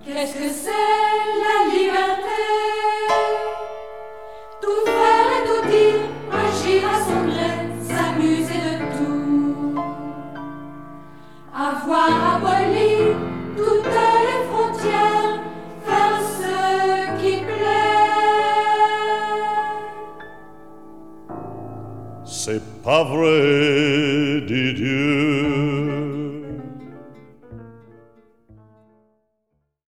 Qu'est-ce que c'est la liberté? Tout faire et tout dire, agir à son gré, s'amuser de tout. Avoir aboli toutes les frontières, faire ce qui plaît. C'est pas vrai, dit Dieu.